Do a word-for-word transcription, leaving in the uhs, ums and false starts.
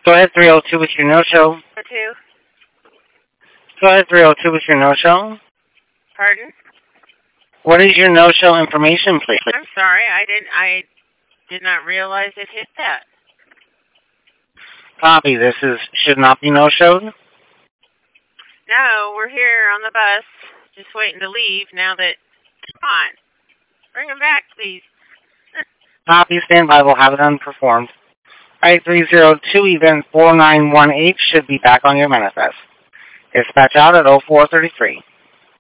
Go ahead, three oh two with your no-show. Two. Go ahead, three oh two with your no-show. Pardon? What is your no-show information, please? I'm sorry, I didn't. I did not realize it hit that. Copy. This is should not be no-showed. No, we're here on the bus, just waiting to leave. Now that, come on, bring them back, please. Copy. Stand by. We'll have it unperformed. All right, three oh two, event four nine one eight should be back on your manifest. Dispatch out at oh four thirty-three.